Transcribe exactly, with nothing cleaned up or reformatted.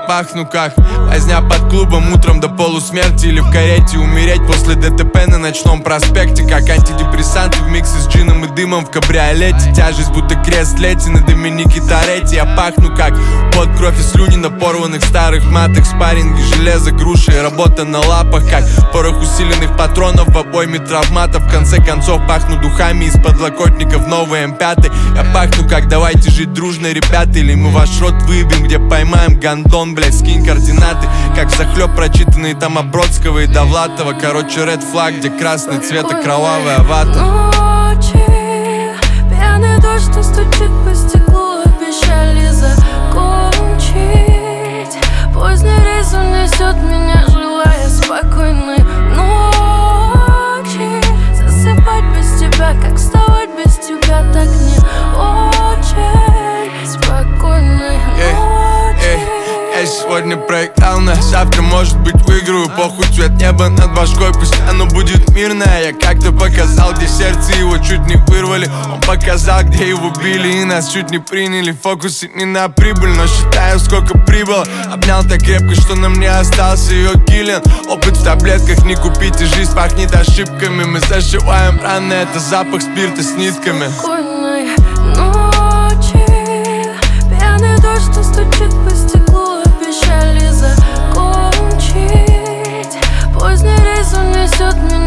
пахну как возня под клубом утром до полусмерти. Или в карете умереть после ДТП на ночном проспекте. Как антидепрессанты в миксе с джином и дымом в кабриолете. Тяжесть будто крест лети на Доминике Торетти. Я пахну как под кровь и слюни на порванных старых матах. Спарринги, железо, груши и работа на лапах. Как порох усиленных патронов в обойме травматов. В конце концов пахну духами из подлокотников новый эм пять. Я пахну как давайте жить дружно, ребята. Или мы ваш рот выебем, где поймаем гандон. Блять, скинь координаты. Как захлеб прочитанные там Бродского и Довлатова. Короче, ред флаг, где красный цвет и кровавая вата. Ночи, пьяный дождь, что стучит по стеклу. Обещали закончить. Поздний рейс унесет меня, желая спокойной ночи. Засыпать без тебя, как вставать без тебя, так не очень спокойной ночи. Я сегодня проиграл, на завтра, может быть, выиграю. Похуй, цвет неба над башкой, пусть оно будет мирное. Я как-то показал, где сердце его чуть не вырвали. Он показал, где его били и нас чуть не приняли. Фокус не на прибыль, но считаю, сколько прибыло. Обнял так крепко, что на мне остался ее киллин. Опыт в таблетках не купить, и жизнь пахнет ошибками. Мы зашиваем раны, это запах спирта с нитками. Спокойной ночи, пьяный дождь, что стучит по стеклу. Обещали закончить. Поздний рейс унесет меня.